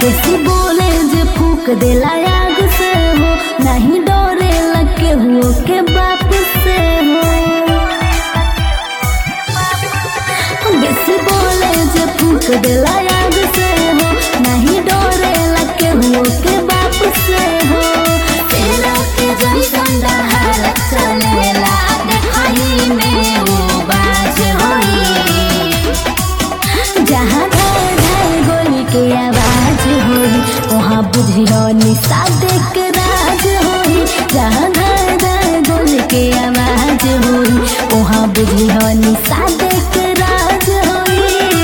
बेसी बोले जे फूक देला आग से हो, नहीं डरे लगे हुओ के बाप से हो। बेसी बोले जे फूक देला आग से हो, नहीं डरे लगे हुओ के बाप से हो। तेरा के जैसन दहाड़ चलेला देखाई में वो बाज होई। जहाँ धाय धाय गोली के आवाज होई, वहाँ बुझियो निषाद के राज होई। जहाँ धाय धाय गोली के आवाज होई, वहाँ बुझियो निषाद के राज होई।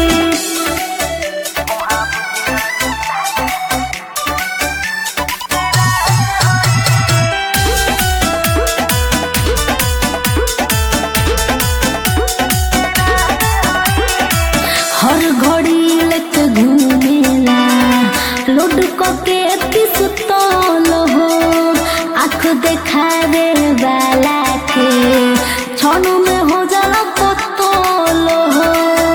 हर घड़ी लेके घूमेला लोड के पिस्तौल हो, आँख देखावे वाला के छनु में हो जाला पतोल हो।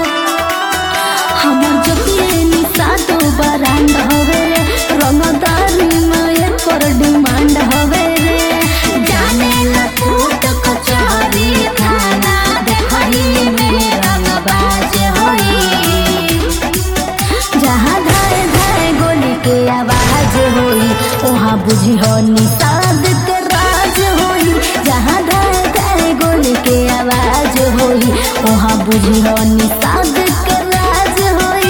हमर जतिए निषाद बरांड हवे रे, रंगदारी में एकर डिमांड हवे रे। जाने ला कोर्ट कचहरी थाना देखाई में रंगबाज होई। जहाँ धाय धाय गोली के आवाज होई, वहाँ बुझियो निषाद के राज होई। जहाँ धाय धाय गोली के आवाज होई, वहाँ बुझियो निषाद के राज होई।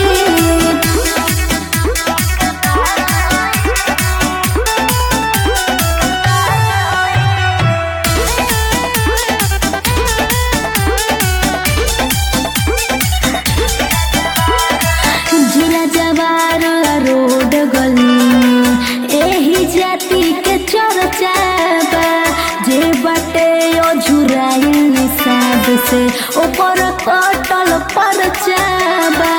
जिला जवार रोड गली एही जाति के चर्चा बा। जे बाटे अझुराइल निषाद से ऊपर कटल परचा बा।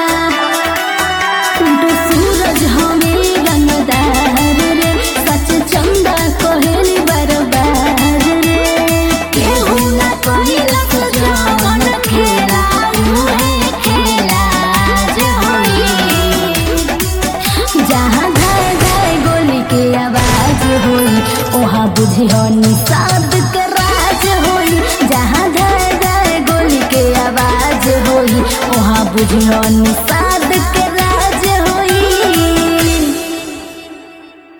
सूरज हमें रंगदार रे, सच चंदा कोहेली बरबार रे। केहू ना कहिला तो जवन खेला उहे खेला जे होई। जहाँ धाय धाय गोली के आवाज होई, वहाँ बुझियो निषाद के राज होई। जहाँ धाय धाय गोली के आवाज होई, वहाँ बुझियो निषाद